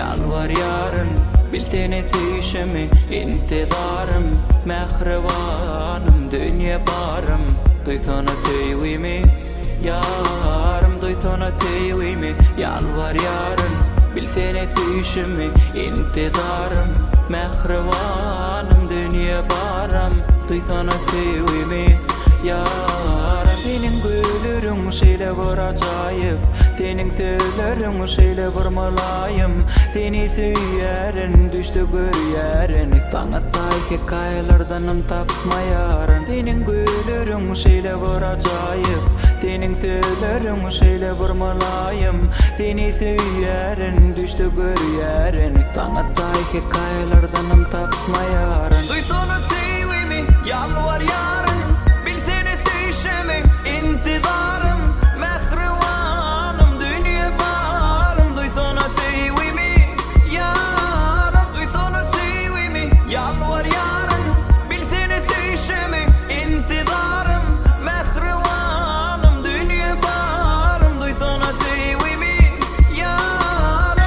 yalvar yarın bil seni sevişimi intidarım mehribanım dünya barım duysana sevimi yarım duysana sevimi yalvar yarın bil seni sevişimi intidarım mehribanım dünya barım duysana sevimi yarım senin gülürün şeyle var acayip senin söylerin şeyle var malayım seni söylerin düştü görüyerin sanatay hikayelerdanım tapma yarın senin gülürün şeyle var acayip senin söylerin şeyle var malayım seni söylerin düştü görüyerin sanatay hikayelerdanım tapma yarın duysana sevimi yalvar yarın bil seni sevişimi intidarım mehribanım dünya barım duysana sevimi yarım duysana sevimi yalvar yarın bil seni sevişimi intidarım mehribanım dünya barım duysana sevimi yarım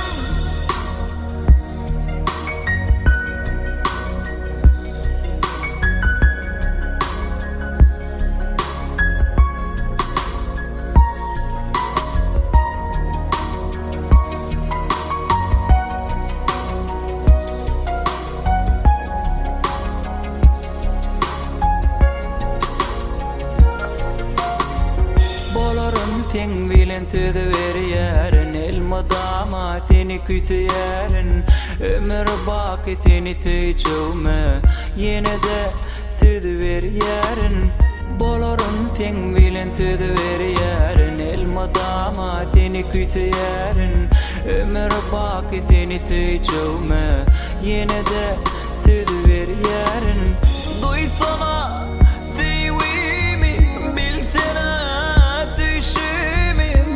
sen bilen söz veriyerin elmadama seni küseyerin ömür baki seni söyleyeceğime yine de söz veriyerin bolarım sen bilen söz veriyerin elmadama seni küseyerin ömür baki seni söyleyeceğime yine de söz veriyerin duysana sevimi bilsene sevişimi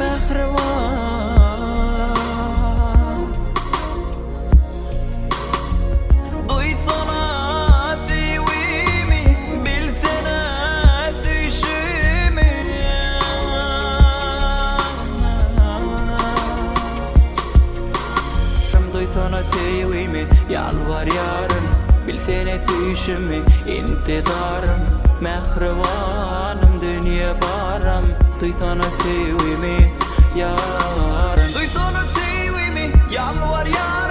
mehriban duysana sevimi bilsene sevişimi duysana sevimi yalvar yarın bil seni sevişimi intidarım mehribanım dünya barım duysana sevimi yarın duysana sevimi yalvar yarın